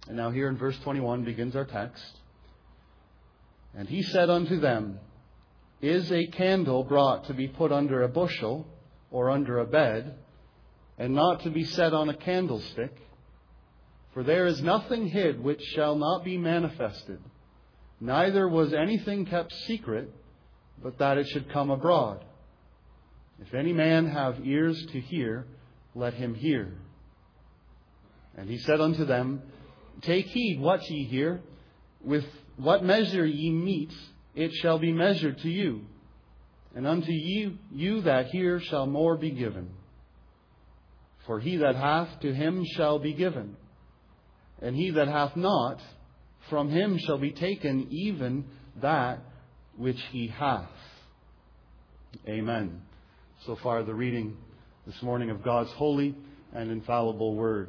And now here in verse 21 begins our text. And he said unto them, Is a candle brought to be put under a bushel or under a bed, and not to be set on a candlestick? For there is nothing hid which shall not be manifested, neither was anything kept secret, but that it should come abroad. If any man have ears to hear, let him hear. And he said unto them, Take heed what ye hear. With what measure ye mete, it shall be measured to you. And unto you that hear shall more be given. For he that hath, to him shall be given. And he that hath not, from him shall be taken even that which he hath. Amen. So far the reading this morning of God's holy and infallible Word.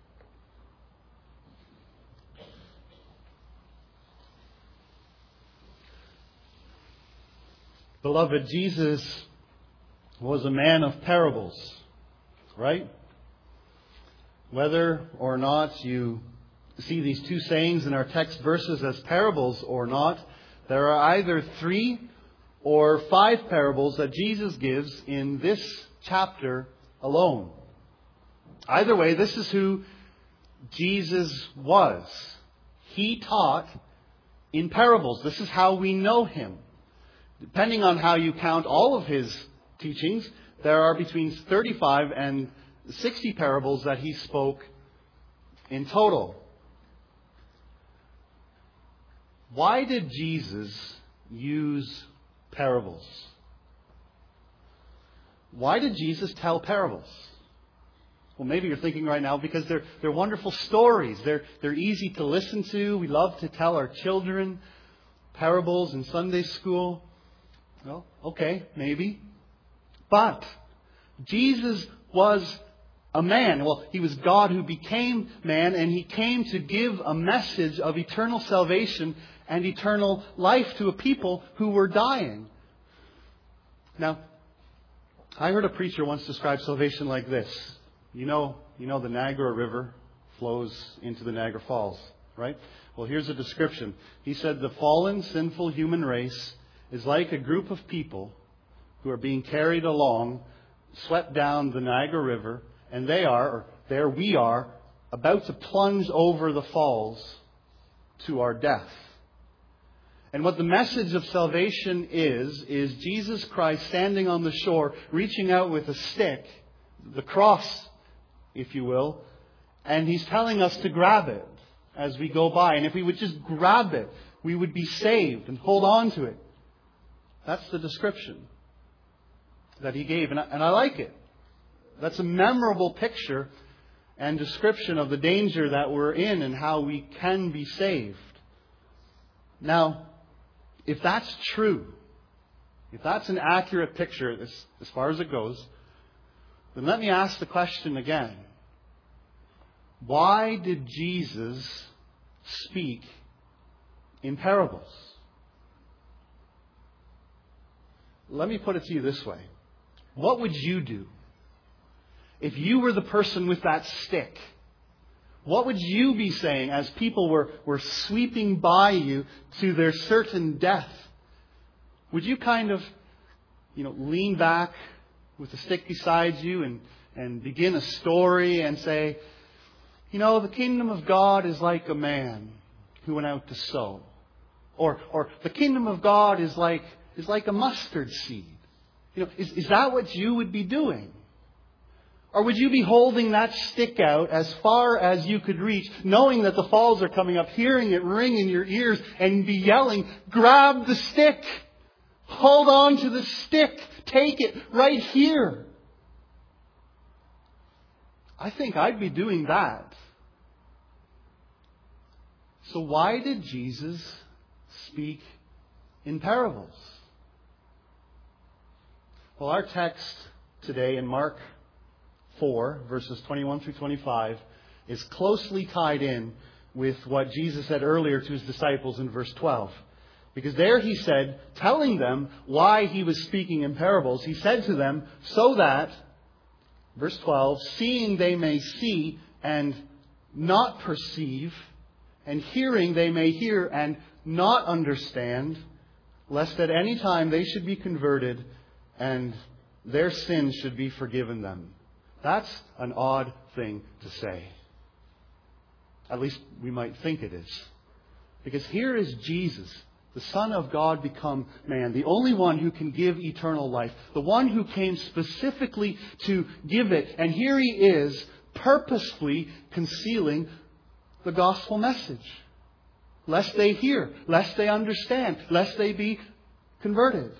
Beloved, Jesus was a man of parables, right? Whether or not you see these two sayings in our text verses as parables or not, there are either 3 or 5 parables that Jesus gives in this chapter alone. Either way, this is who Jesus was. He taught in parables. This is how we know Him. Depending on how you count all of His teachings, there are between 35 and 60 parables that He spoke in total. Why did Jesus use parables? Why did Jesus tell parables? Well, maybe you're thinking right now because they're wonderful stories. They're easy to listen to. We love to tell our children parables in Sunday school. Well, okay, maybe. But Jesus was a man. Well, He was God who became man, and He came to give a message of eternal salvation and eternal life to a people who were dying. Now, I heard a preacher once describe salvation like this. You know the Niagara River flows into the Niagara Falls, right? Well, here's a description. He said, the fallen, sinful human race is like a group of people who are being carried along, swept down the Niagara River, and there we are, about to plunge over the falls to our death. And what the message of salvation is Jesus Christ standing on the shore, reaching out with a stick, the cross, if you will, and He's telling us to grab it as we go by. And if we would just grab it, we would be saved and hold on to it. That's the description that He gave. And I like it. That's a memorable picture and description of the danger that we're in and how we can be saved. Now, if that's true, if that's an accurate picture as far as it goes, then let me ask the question again. Why did Jesus speak in parables? Let me put it to you this way. What would you do if you were the person with that stick? What would you be saying as people were sweeping by you to their certain death? Would you kind of, lean back with the stick beside you and begin a story and say, the kingdom of God is like a man who went out to sow. Or the kingdom of God is like a mustard seed. Is that what you would be doing? Or would you be holding that stick out as far as you could reach, knowing that the falls are coming up, hearing it ring in your ears, and be yelling, grab the stick! Hold on to the stick! Take it right here! I think I'd be doing that. So why did Jesus speak in parables? Well, our text today in Mark 4, verses 21 through 25, is closely tied in with what Jesus said earlier to His disciples in verse 12. Because there He said, telling them why He was speaking in parables, He said to them, so that, verse 12, seeing they may see and not perceive, and hearing they may hear and not understand, lest at any time they should be converted and their sins should be forgiven them. That's an odd thing to say. At least we might think it is. Because here is Jesus, the Son of God become man, the only one who can give eternal life, the one who came specifically to give it. And here He is purposefully concealing the gospel message. Lest they hear, lest they understand, lest they be converted.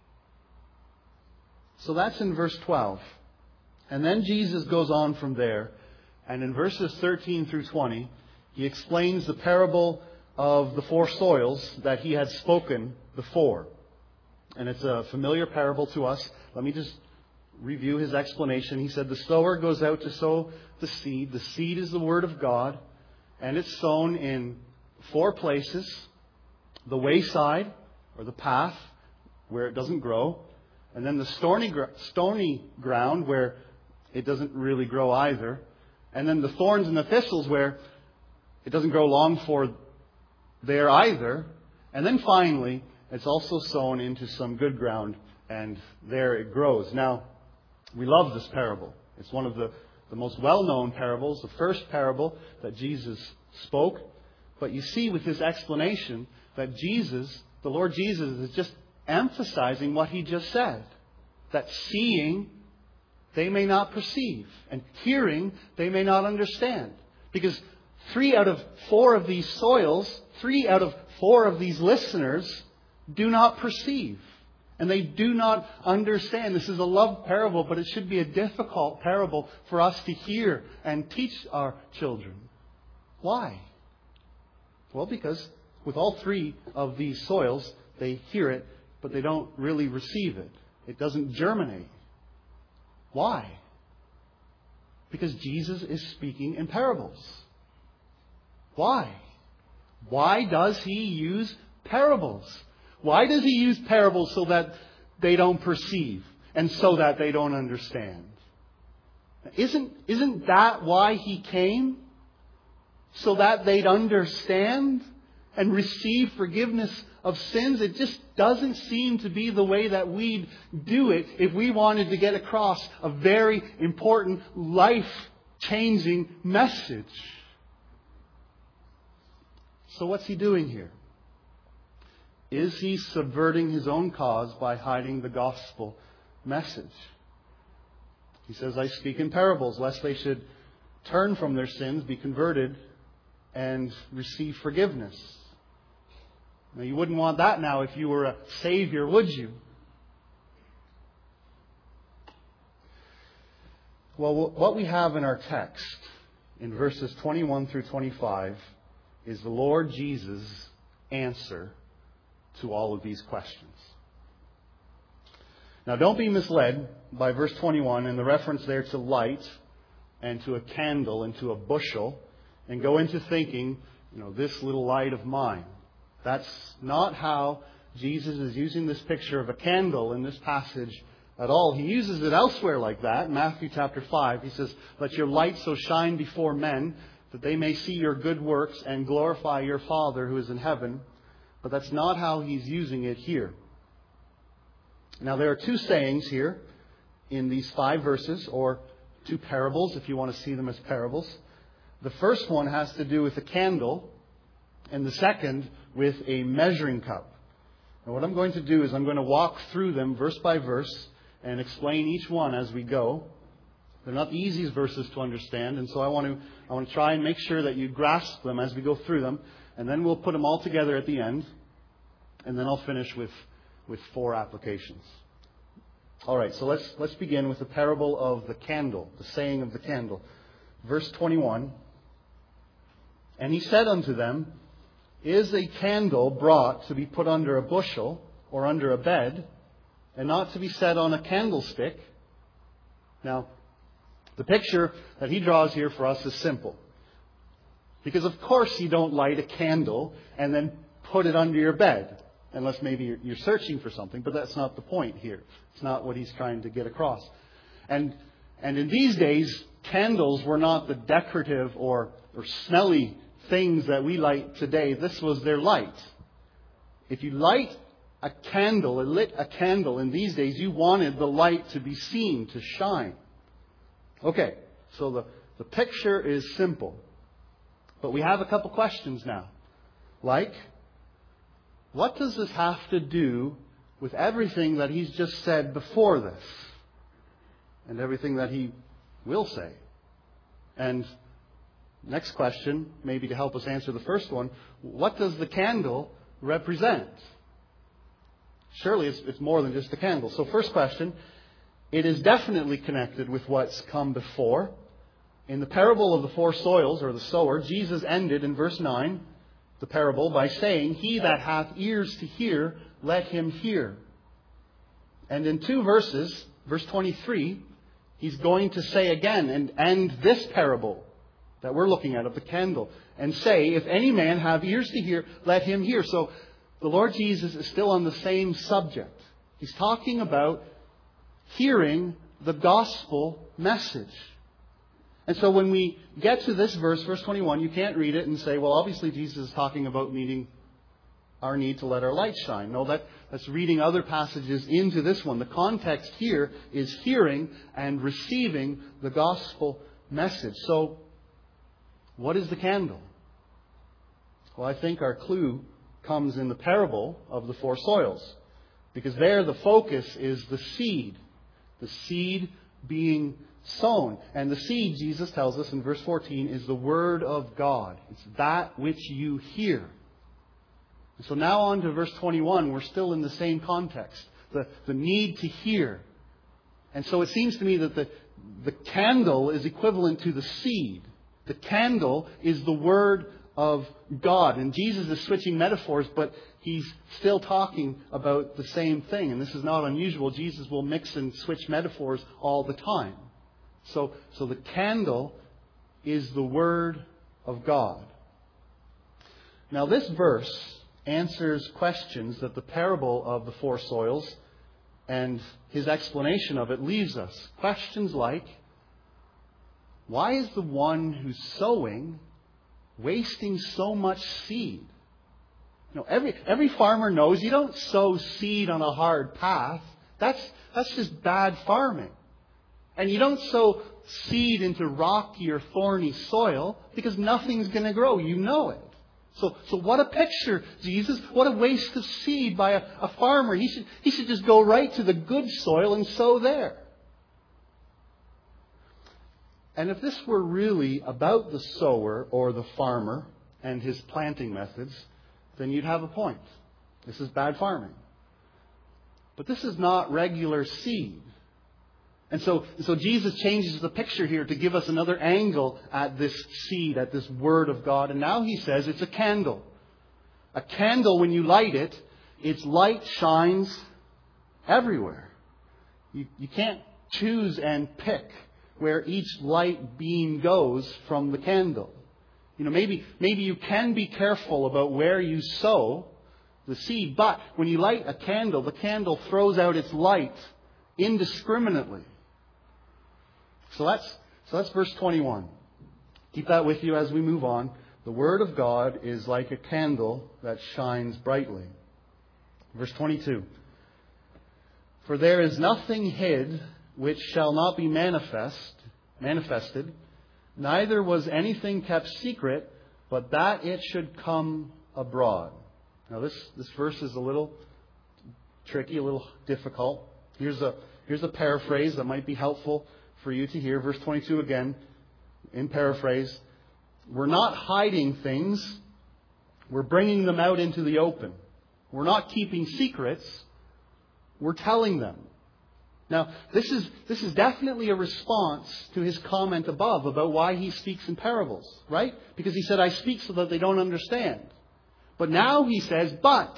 So that's in verse 12. And then Jesus goes on from there. And in verses 13 through 20, He explains the parable of the 4 soils that He had spoken before. And it's a familiar parable to us. Let me just review His explanation. He said, the sower goes out to sow the seed. The seed is the Word of God. And it's sown in 4 places. The wayside, or the path, where it doesn't grow. And then the stony ground, where it doesn't really grow either. And then the thorns and the thistles, where it doesn't grow long for there either. And then finally, it's also sown into some good ground, and there it grows. Now, we love this parable. It's one of the most well-known parables, the first parable that Jesus spoke. But you see with His explanation that Jesus, the Lord Jesus, is just emphasizing what He just said. That seeing, they may not perceive. And hearing, they may not understand. Because 3 out of 4 of these soils, 3 out of 4 of these listeners do not perceive. And they do not understand. This is a love parable, but it should be a difficult parable for us to hear and teach our children. Why? Well, because with all 3 of these soils, they hear it, but they don't really receive it. It doesn't germinate. Why? Because Jesus is speaking in parables. Why? Why does He use parables? Why does He use parables so that they don't perceive and so that they don't understand? Isn't that why He came? So that they'd understand and receive forgiveness of sins? It just doesn't seem to be the way that we'd do it if we wanted to get across a very important, life-changing message. So what's He doing here? Is He subverting His own cause by hiding the gospel message? He says, I speak in parables, lest they should turn from their sins, be converted, and receive forgiveness. Now, you wouldn't want that now if you were a Savior, would you? Well, what we have in our text, in verses 21 through 25, is the Lord Jesus' answer to all of these questions. Now, don't be misled by verse 21 and the reference there to light and to a candle and to a bushel, and go into thinking, this little light of mine. That's not how Jesus is using this picture of a candle in this passage at all. He uses it elsewhere like that. In Matthew chapter 5, He says, let your light so shine before men that they may see your good works and glorify your Father who is in heaven. But that's not how He's using it here. Now, there are 2 sayings here in these 5 verses, or 2 parables, if you want to see them as parables. The first one has to do with a candle, and the second with a measuring cup. Now, what I'm going to do is I'm going to walk through them verse by verse and explain each one as we go. They're not the easiest verses to understand, and so I want to try and make sure that you grasp them as we go through them, and then we'll put them all together at the end, and then I'll finish with 4 applications. All right, so let's begin with the parable of the candle, the saying of the candle. Verse 21. And He said unto them, is a candle brought to be put under a bushel or under a bed, and not to be set on a candlestick? Now, the picture that he draws here for us is simple. Because of course you don't light a candle and then put it under your bed. Unless maybe you're searching for something, but that's not the point here. It's not what he's trying to get across. And in these days, candles were not the decorative or smelly things that we light today, this was their light. If you light a candle, it lit a candle in these days, you wanted the light to be seen, to shine. Okay, so the picture is simple. But we have a couple questions now. Like, what does this have to do with everything that he's just said before this? And everything that he will say? And next question, maybe to help us answer the first one, what does the candle represent? Surely it's more than just a candle. So first question, it is definitely connected with what's come before. In the parable of the 4 soils, or the sower, Jesus ended in verse 9, the parable, by saying, "He that hath ears to hear, let him hear." And in 2 verses, verse 23, he's going to say again and end this parable that we're looking at of the candle and say, "If any man have ears to hear, let him hear." So the Lord Jesus is still on the same subject. He's talking about hearing the gospel message. And so when we get to this verse, verse 21, you can't read it and say, well, obviously Jesus is talking about needing our need to let our light shine. No, that's reading other passages into this one. The context here is hearing and receiving the gospel message. So, what is the candle? Well, I think our clue comes in the parable of the 4 soils. Because there the focus is the seed. The seed being sown. And the seed, Jesus tells us in verse 14, is the Word of God. It's that which you hear. And so now on to verse 21, we're still in the same context. The need to hear. And so it seems to me that the candle is equivalent to the seed. The candle is the Word of God. And Jesus is switching metaphors, but he's still talking about the same thing. And this is not unusual. Jesus will mix and switch metaphors all the time. So the candle is the Word of God. Now this verse answers questions that the parable of the 4 soils and his explanation of it leaves us. Questions like, why is the one who's sowing wasting so much seed? You know, every farmer knows you don't sow seed on a hard path. That's just bad farming. And you don't sow seed into rocky or thorny soil because nothing's going to grow. You know it. So what a picture, Jesus. What a waste of seed by a farmer. He should just go right to the good soil and sow there. And if this were really about the sower or the farmer and his planting methods, then you'd have a point. This is bad farming. But this is not regular seed. And so Jesus changes the picture here to give us another angle at this seed, at this Word of God. And now he says it's a candle. A candle, when you light it, its light shines everywhere. You can't choose and pick where each light beam goes from the candle. You know, maybe you can be careful about where you sow the seed, but when you light a candle, the candle throws out its light indiscriminately. So that's verse 21. Keep that with you as we move on. The Word of God is like a candle that shines brightly. Verse 22. For there is nothing hid which shall not be manifested, neither was anything kept secret, but that it should come abroad. Now this verse is a little tricky, a little difficult. Here's a paraphrase that might be helpful for you to hear. Verse 22 again, in paraphrase. We're not hiding things. We're bringing them out into the open. We're not keeping secrets. We're telling them. Now, this is definitely a response to his comment above about why he speaks in parables, right? Because he said, I speak so that they don't understand. But now he says, but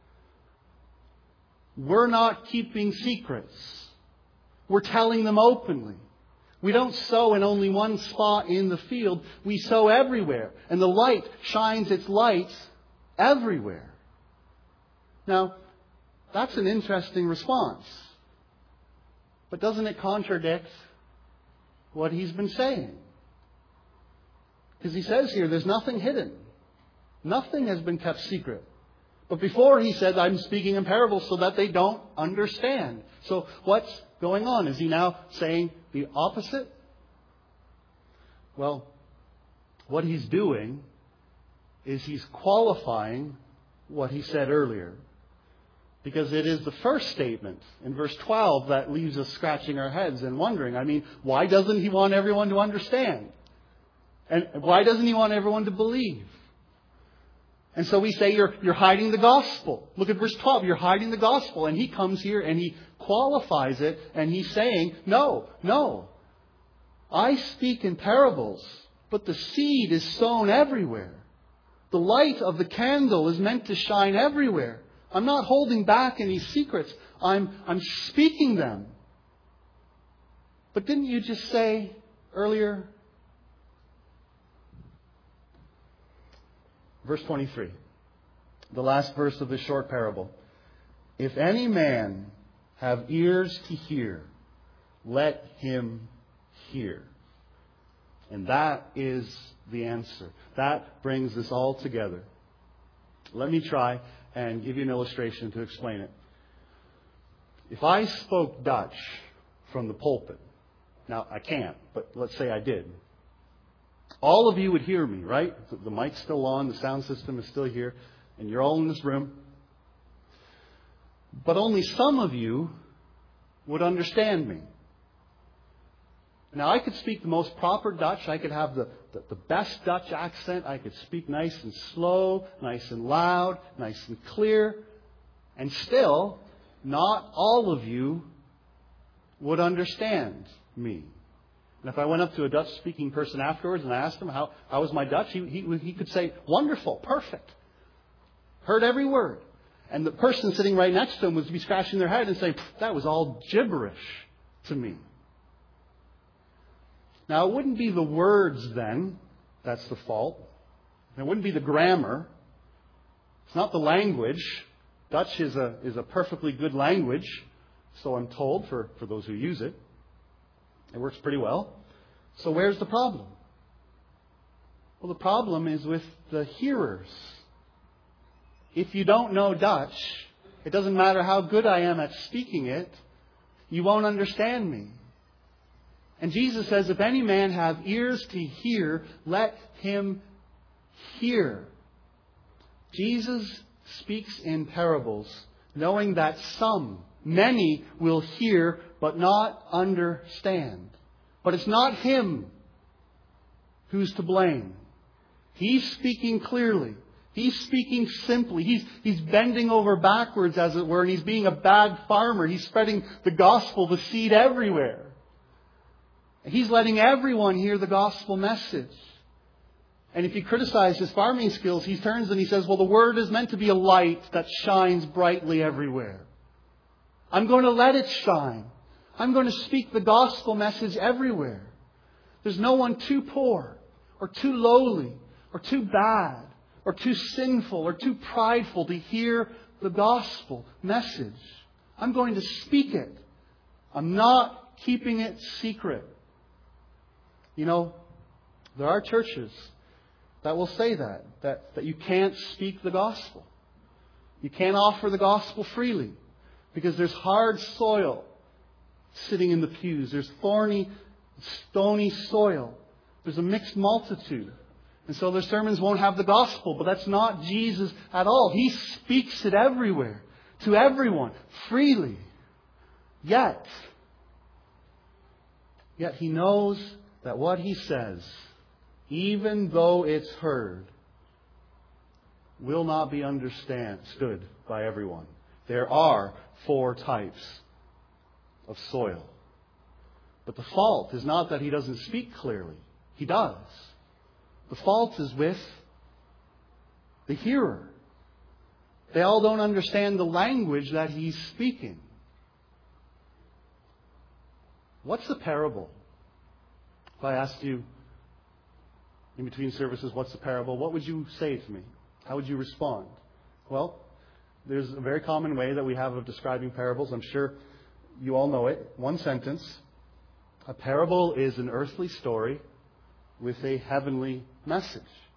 we're not keeping secrets. We're telling them openly. We don't sow in only one spot in the field. We sow everywhere. And the light shines its light everywhere. Now, that's an interesting response. But doesn't it contradict what he's been saying? Because he says here, there's nothing hidden. Nothing has been kept secret. But before he said, I'm speaking in parables so that they don't understand. So what's going on? Is he now saying the opposite? Well, what he's doing is he's qualifying what he said earlier. Because it is the first statement in verse 12 that leaves us scratching our heads and wondering, why doesn't he want everyone to understand? And why doesn't he want everyone to believe? And so we say you're hiding the gospel. Look at verse 12. You're hiding the gospel. And he comes here and he qualifies it. And he's saying, no. I speak in parables, but the seed is sown everywhere. The light of the candle is meant to shine everywhere. I'm not holding back any secrets. I'm speaking them. But didn't you just say earlier? Verse 23. The last verse of this short parable. If any man have ears to hear, let him hear. And that is the answer. That brings this all together. Let me try and give you an illustration to explain it. If I spoke Dutch from the pulpit, now I can't, but let's say I did. All of you would hear me, right? The mic's still on, the sound system is still here, and you're all in this room. But only some of you would understand me. Now, I could speak the most proper Dutch. I could have the best Dutch accent. I could speak nice and slow, nice and loud, nice and clear. And still, not all of you would understand me. And if I went up to a Dutch-speaking person afterwards and I asked him, how was my Dutch? He could say, wonderful, perfect. Heard every word. And the person sitting right next to him would be scratching their head and saying, that was all gibberish to me. Now, it wouldn't be the words then that's the fault. It wouldn't be the grammar. It's not the language. Dutch is a perfectly good language, so I'm told, for those who use it. It works pretty well. So where's the problem? Well, the problem is with the hearers. If you don't know Dutch, it doesn't matter how good I am at speaking it, you won't understand me. And Jesus says, if any man have ears to hear, let him hear. Jesus speaks in parables, knowing that many will hear, but not understand. But it's not him who's to blame. He's speaking clearly. He's speaking simply. He's bending over backwards, as it were, and he's being a bad farmer. He's spreading the gospel, the seed everywhere. He's letting everyone hear the gospel message. And if you criticize his farming skills, he turns and he says, well, the word is meant to be a light that shines brightly everywhere. I'm going to let it shine. I'm going to speak the gospel message everywhere. There's no one too poor or too lowly or too bad or too sinful or too prideful to hear the gospel message. I'm going to speak it. I'm not keeping it secret. You know, there are churches that will say that you can't speak the gospel. You can't offer the gospel freely because there's hard soil sitting in the pews. There's thorny, stony soil. There's a mixed multitude. And so their sermons won't have the gospel, but that's not Jesus at all. He speaks it everywhere, to everyone, freely. Yet he knows that what he says, even though it's heard, will not be understood by everyone. There are 4 types of soil. But the fault is not that he doesn't speak clearly. He does. The fault is with the hearer. They all don't understand the language that he's speaking. What's the parable? If I asked you in between services, what's the parable? What would you say to me? How would you respond? Well, there's a very common way that we have of describing parables. I'm sure you all know it. One sentence. A parable is an earthly story with a heavenly message.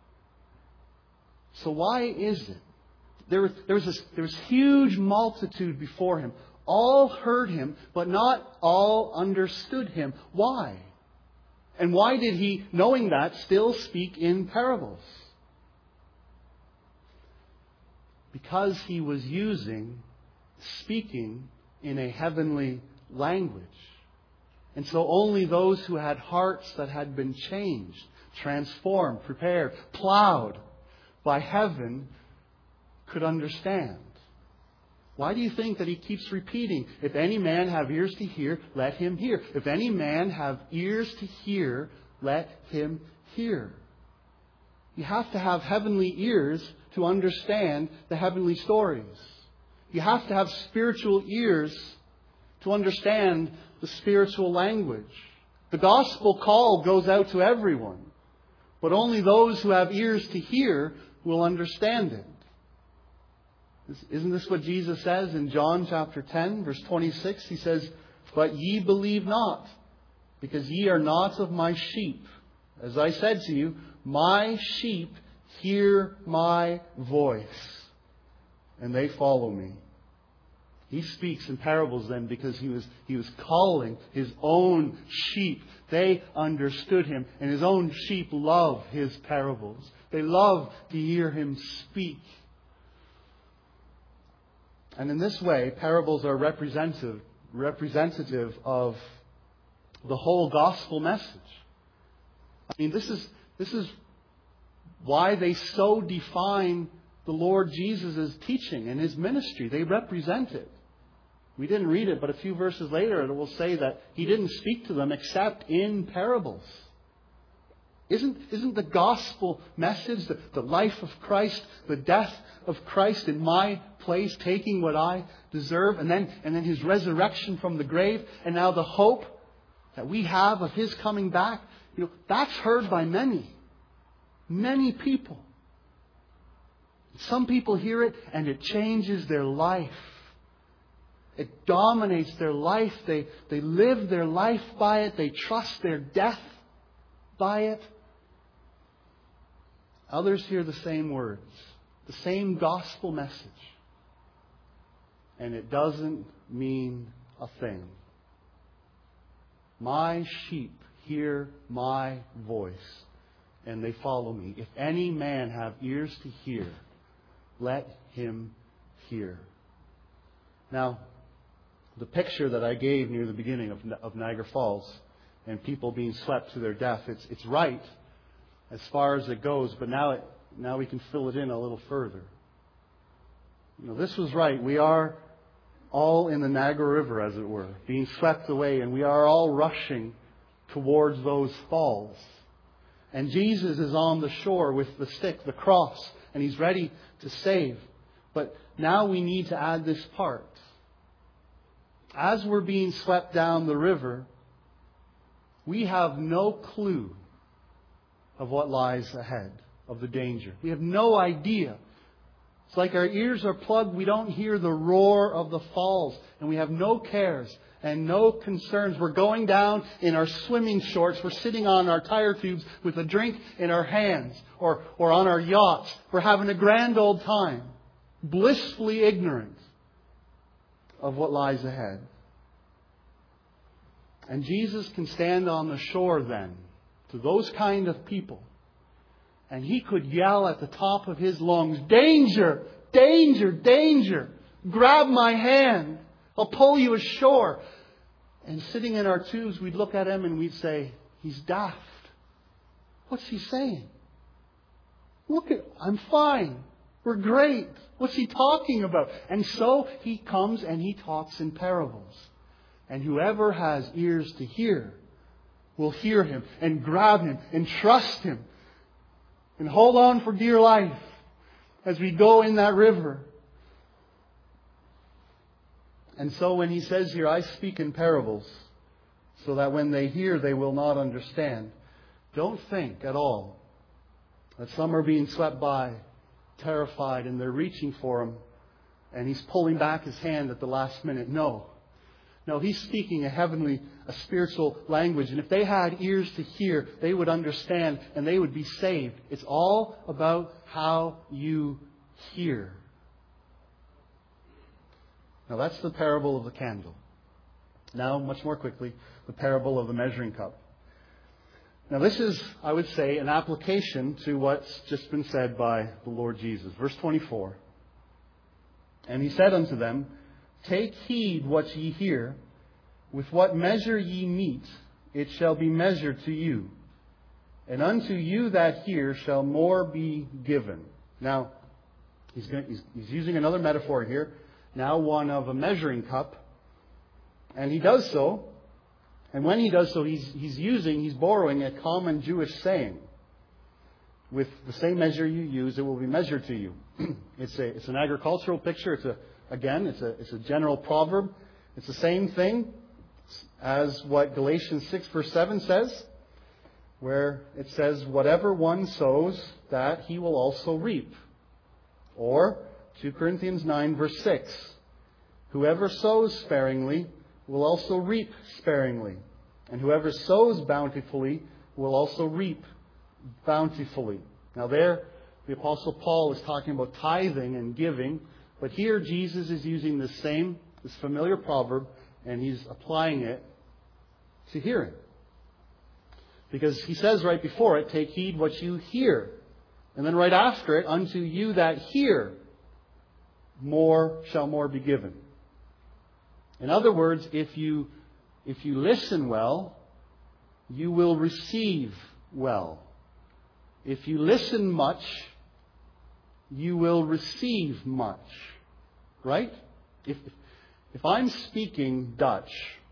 So why is it? There was huge multitude before him. All heard him, but not all understood him. Why? And why did he, knowing that, still speak in parables? Because he was speaking in a heavenly language. And so only those who had hearts that had been changed, transformed, prepared, plowed by heaven could understand. Why do you think that he keeps repeating, if any man have ears to hear, let him hear. If any man have ears to hear, let him hear. You have to have heavenly ears to understand the heavenly stories. You have to have spiritual ears to understand the spiritual language. The gospel call goes out to everyone, but only those who have ears to hear will understand it. Isn't this what Jesus says in John chapter 10, verse 26? He says, "But ye believe not, because ye are not of my sheep. As I said to you, my sheep hear my voice, and they follow me." He speaks in parables then because he was calling his own sheep. They understood him, and his own sheep love his parables. They love to hear him speak. And in this way, parables are representative of the whole gospel message. I mean, this is why they so define the Lord Jesus' teaching and his ministry. They represent it. We didn't read it, but a few verses later it will say that he didn't speak to them except in parables. Isn't the gospel message, the life of Christ, the death of Christ in my place, taking what I deserve, and then his resurrection from the grave, and now the hope that we have of his coming back, that's heard by many people. Some people hear it and it changes their life. It dominates their life. They live their life by it. They trust their death by it. Others hear the same words, the same gospel message, and it doesn't mean a thing. My sheep hear my voice, and they follow me. If any man have ears to hear, let him hear. Now, the picture that I gave near the beginning of Niagara Falls and people being swept to their death, it's right as far as it goes, but now we can fill it in a little further. This was right. We are all in the Niagara River, as it were, being swept away, and we are all rushing towards those falls. And Jesus is on the shore with the stick, the cross, and he's ready to save. But now we need to add this part. As we're being swept down the river, we have no clue of what lies ahead, of the danger. We have no idea. It's like our ears are plugged. We don't hear the roar of the falls. And we have no cares and no concerns. We're going down in our swimming shorts. We're sitting on our tire tubes with a drink in our hands or on our yachts. We're having a grand old time, blissfully ignorant of what lies ahead. And Jesus can stand on the shore then to those kind of people, and he could yell at the top of his lungs, "Danger! Danger! Danger! Grab my hand! I'll pull you ashore." And sitting in our tubes, we'd look at him and we'd say, "He's daft. What's he saying? I'm fine. We're great. What's he talking about?" And so he comes and he talks in parables. And whoever has ears to hear will hear him and grab him and trust him and hold on for dear life as we go in that river. And so when he says here, "I speak in parables," so that when they hear, they will not understand, don't think at all that some are being swept by, terrified, and they're reaching for him, and he's pulling back his hand at the last minute. No, he's speaking a a spiritual language. And if they had ears to hear, they would understand and they would be saved. It's all about how you hear. Now that's the parable of the candle. Now, much more quickly, the parable of the measuring cup. Now this is, I would say, an application to what's just been said by the Lord Jesus. Verse 24. And he said unto them, Take heed what ye hear. With what measure ye mete, it shall be measured to you. And unto you that hear shall more be given. Now, he's using another metaphor here. Now one of a measuring cup. And he does so. And when he does so, he's borrowing a common Jewish saying. With the same measure you use, it will be measured to you. It's an agricultural picture. It's a general proverb. It's the same thing as what Galatians 6 verse 7 says, where it says, whatever one sows, that he will also reap. Or 2 Corinthians 9 verse 6, whoever sows sparingly will also reap sparingly. And whoever sows bountifully will also reap bountifully. Now there, the Apostle Paul is talking about tithing and giving. But here Jesus is using this familiar proverb, and he's applying it to hearing. Because he says right before it, take heed what you hear. And then right after it, unto you that hear, more shall more be given. In other words, if you listen well, you will receive well. If you listen much, you will receive much. Right? If I'm speaking Dutch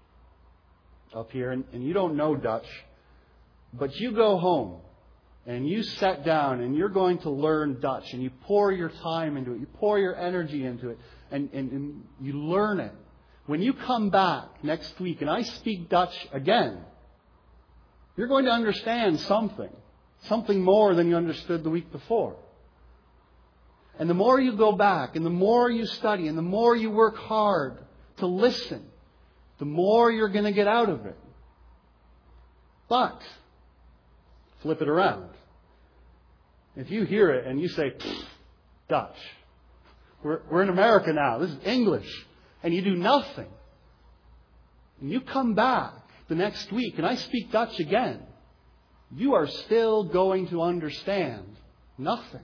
up here, and you don't know Dutch, but you go home and you sit down and you're going to learn Dutch, and you pour your time into it, you pour your energy into it, and you learn it. When you come back next week and I speak Dutch again, you're going to understand something more than you understood the week before. And the more you go back, and the more you study, and the more you work hard to listen, the more you're going to get out of it. But, flip it around. If you hear it and you say, Dutch, we're in America now, this is English, and you do nothing, and you come back the next week and I speak Dutch again, you are still going to understand nothing.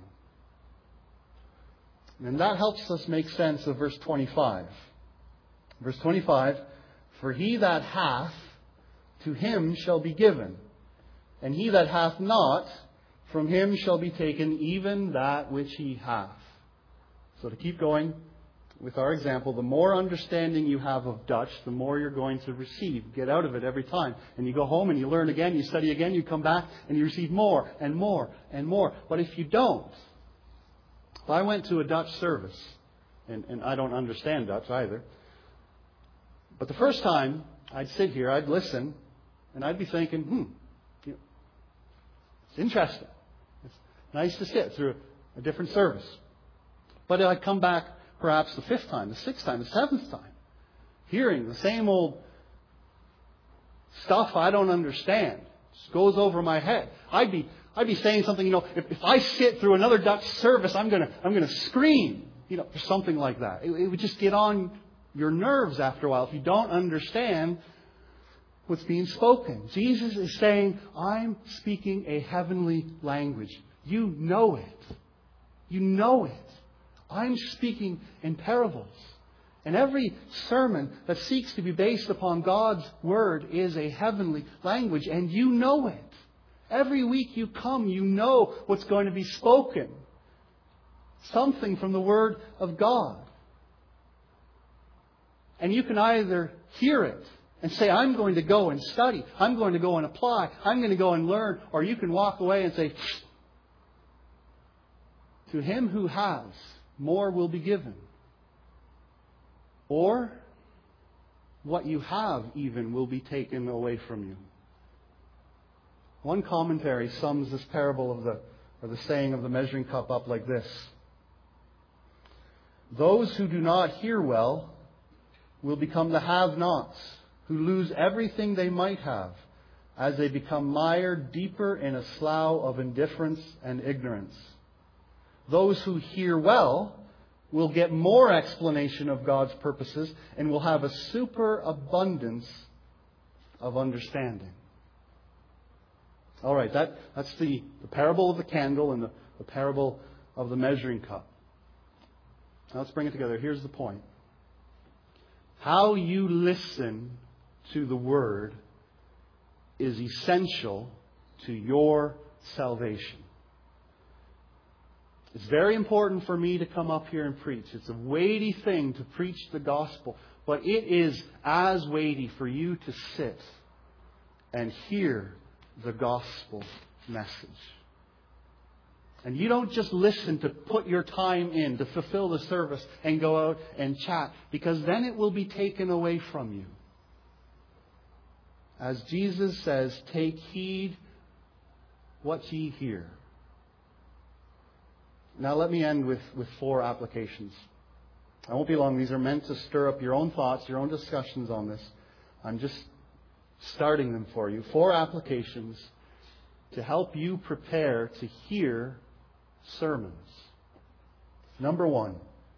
And that helps us make sense of verse 25. Verse 25, for he that hath, to him shall be given. And he that hath not, from him shall be taken even that which he hath. So to keep going with our example, the more understanding you have of Dutch, the more you're going to receive. Get out of it every time. And you go home and you learn again, you study again, you come back and you receive more and more and more. But if you don't, if I went to a Dutch service, and I don't understand Dutch either, but the first time I'd sit here, I'd listen, and I'd be thinking, it's interesting. It's nice to sit through a different service. But I'd come back perhaps the 5th time, the 6th time, the 7th time, hearing the same old stuff I don't understand. It just goes over my head. I'd be saying something, if I sit through another Dutch service, I'm gonna scream, or something like that. It would just get on your nerves after a while if you don't understand what's being spoken. Jesus is saying, I'm speaking a heavenly language. You know it. You know it. I'm speaking in parables. And every sermon that seeks to be based upon God's Word is a heavenly language, and you know it. Every week you come, you know what's going to be spoken. Something from the Word of God. And you can either hear it and say, I'm going to go and study. I'm going to go and apply. I'm going to go and learn. Or you can walk away and say, to him who has, more will be given. Or what you have even will be taken away from you. One commentary sums this parable of the saying of the measuring cup up like this. Those who do not hear well will become the have-nots, who lose everything they might have as they become mired deeper in a slough of indifference and ignorance. Those who hear well will get more explanation of God's purposes and will have a superabundance of understanding. All right, that's the parable of the candle and the parable of the measuring cup. Now let's bring it together. Here's the point. How you listen to the Word is essential to your salvation. It's very important for me to come up here and preach. It's a weighty thing to preach the gospel. But it is as weighty for you to sit and hear the gospel message. And you don't just listen to put your time in to fulfill the service and go out and chat, because then it will be taken away from you. As Jesus says, take heed what ye hear. Now let me end with 4 applications. I won't be long. These are meant to stir up your own thoughts, your own discussions on this. I'm just starting them for you. 4 applications to help you prepare to hear sermons. Number 1,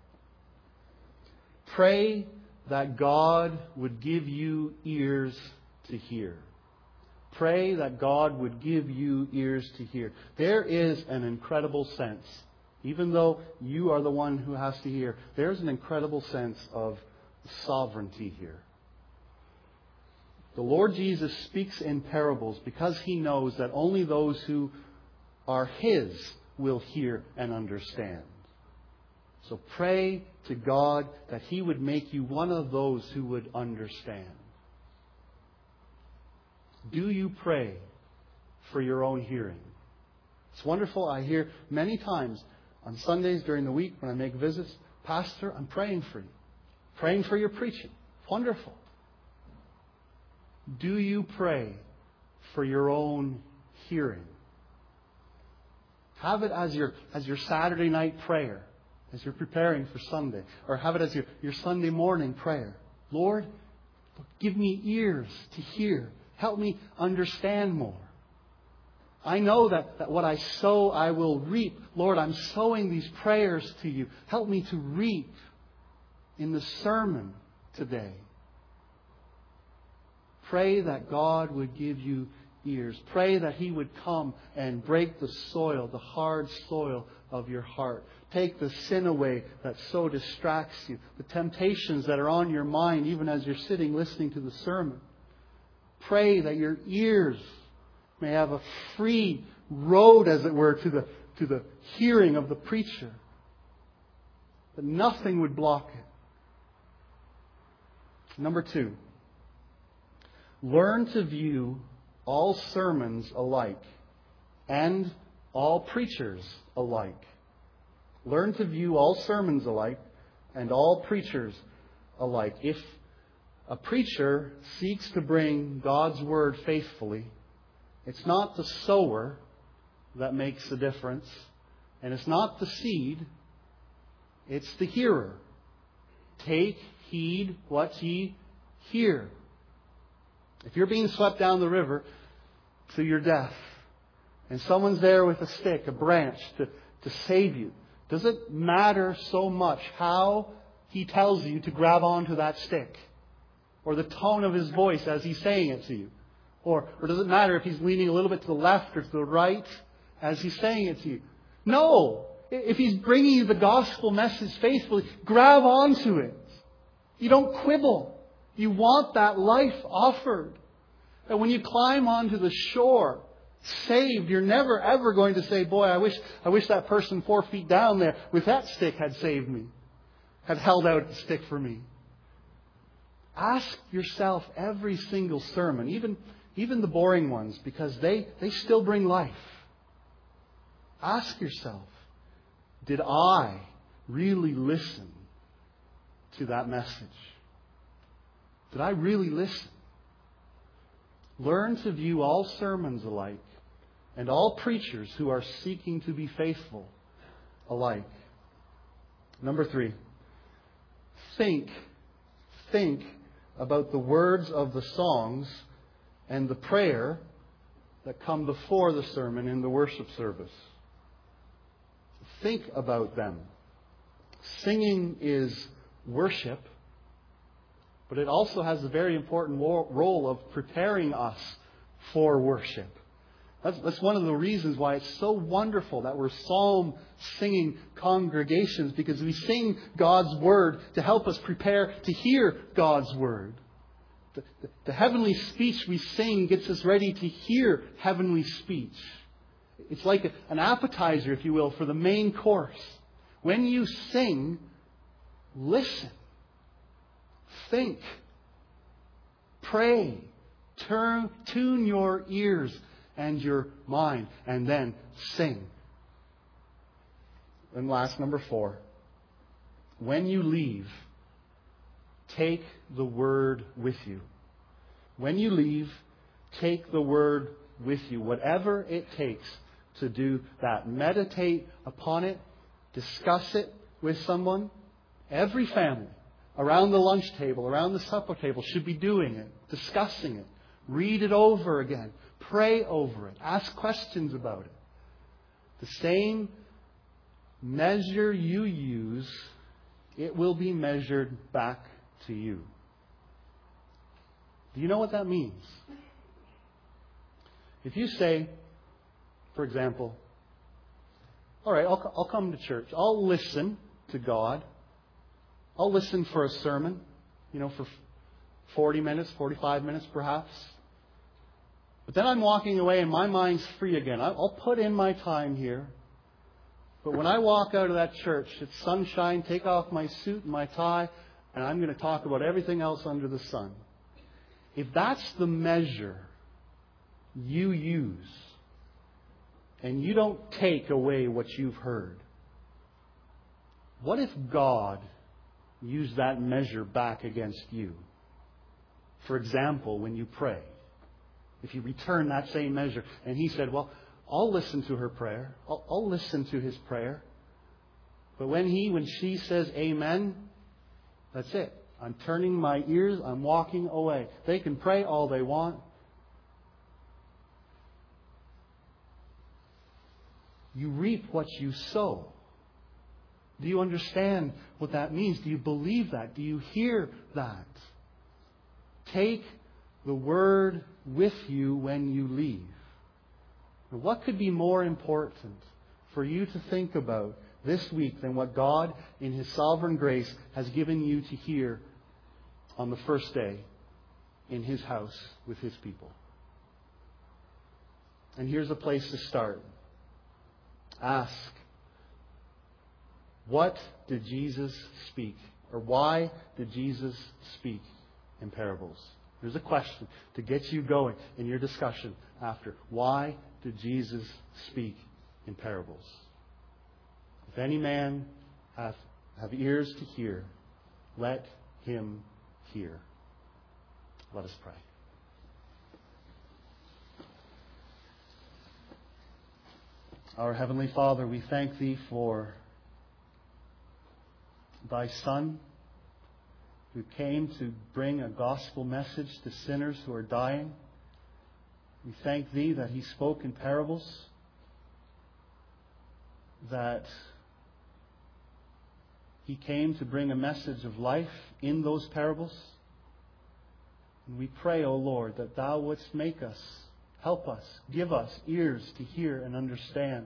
pray that God would give you ears to hear. Pray that God would give you ears to hear. There is an incredible sense, even though you are the one who has to hear, there's an incredible sense of sovereignty here. The Lord Jesus speaks in parables because He knows that only those who are His will hear and understand. So pray to God that He would make you one of those who would understand. Do you pray for your own hearing? It's wonderful. I hear many times on Sundays during the week when I make visits, Pastor, I'm praying for you. Praying for your preaching. Wonderful. Do you pray for your own hearing? Have it as your Saturday night prayer, as you're preparing for Sunday. Or have it as your Sunday morning prayer. Lord, give me ears to hear. Help me understand more. I know that what I sow, I will reap. Lord, I'm sowing these prayers to you. Help me to reap in the sermon today. Pray that God would give you ears. Pray that He would come and break the soil, the hard soil of your heart. Take the sin away that so distracts you. The temptations that are on your mind even as you're sitting listening to the sermon. Pray that your ears may have a free road, as it were, to the hearing of the preacher. That nothing would block it. Number 2, learn to view all sermons alike and all preachers alike. Learn to view all sermons alike and all preachers alike. If a preacher seeks to bring God's Word faithfully, it's not the sower that makes the difference, and it's not the seed, it's the hearer. Take heed what ye hear. If you're being swept down the river to your death, and someone's there with a stick, a branch, to save you, does it matter so much how he tells you to grab onto that stick? Or the tone of his voice as he's saying it to you? Or does it matter if he's leaning a little bit to the left or to the right as he's saying it to you? No! If he's bringing you the gospel message faithfully, grab onto it. You don't quibble. You want that life offered. And when you climb onto the shore, saved, you're never ever going to say, boy, I wish that person 4 feet down there with that stick had saved me, had held out the stick for me. Ask yourself every single sermon, even the boring ones, because they still bring life. Ask yourself, did I really listen to that message? Did I really listen? Learn to view all sermons alike and all preachers who are seeking to be faithful alike. Number 3, think about the words of the songs and the prayer that come before the sermon in the worship service. Think about them. Singing is worship, but it also has a very important role of preparing us for worship. That's one of the reasons why it's so wonderful that we're psalm singing congregations, because we sing God's Word to help us prepare to hear God's Word. The heavenly speech we sing gets us ready to hear heavenly speech. It's like an appetizer, if you will, for the main course. When you sing, listen, think, pray, tune your ears and your mind, and then sing. And last, number 4. When you leave, take the Word with you. When you leave, take the Word with you. Whatever it takes to do that. Meditate upon it. Discuss it with someone. Every family around the lunch table, around the supper table should be doing it, discussing it. Read it over again. Pray over it. Ask questions about it. The same measure you use, it will be measured back to you. Do you know what that means? If you say, for example, all right, I'll come to church. I'll listen to God. I'll listen for a sermon, for 40 minutes, 45 minutes perhaps. But then I'm walking away and my mind's free again. I'll put in my time here. But when I walk out of that church, it's sunshine, take off my suit and my tie, and I'm going to talk about everything else under the sun. If that's the measure you use, and you don't take away what you've heard, what if God used that measure back against you? For example, when you pray, if you return that same measure, and He said, well, I'll listen to her prayer. I'll listen to his prayer. But when she says amen, that's it. I'm turning my ears. I'm walking away. They can pray all they want. You reap what you sow. Do you understand what that means? Do you believe that? Do you hear that? Take the Word with you when you leave. Now, what could be more important for you to think about this week than what God, in His sovereign grace, has given you to hear on the first day in His house with His people? And here's a place to start. Ask, what did Jesus speak? Or why did Jesus speak in parables? There's a question to get you going in your discussion after. Why did Jesus speak in parables? If any man have ears to hear, let him hear. Let us pray. Our Heavenly Father, we thank Thee for Thy Son, who came to bring a gospel message to sinners who are dying. We thank Thee that He spoke in parables, that He came to bring a message of life in those parables. And we pray, O Lord, that Thou wouldst make us, help us, give us ears to hear and understand,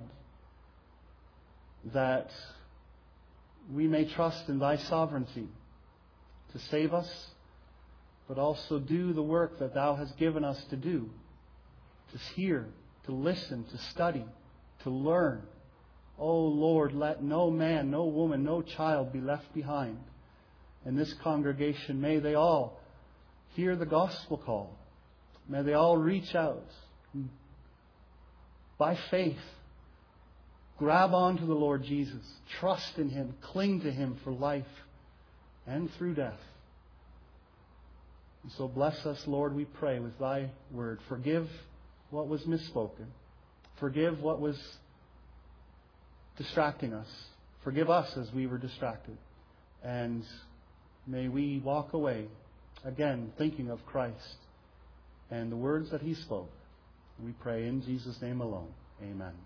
that we may trust in Thy sovereignty to save us, but also do the work that Thou hast given us to do, to hear, to listen, to study, to learn. O Lord, let no man, no woman, no child be left behind. In this congregation, may they all hear the gospel call. May they all reach out by faith. Grab onto the Lord Jesus. Trust in Him. Cling to Him for life and through death. And so bless us, Lord, we pray, with Thy word. Forgive what was misspoken. Forgive what was distracting us. Forgive us as we were distracted. And may we walk away again, thinking of Christ and the words that He spoke. We pray in Jesus' name alone. Amen.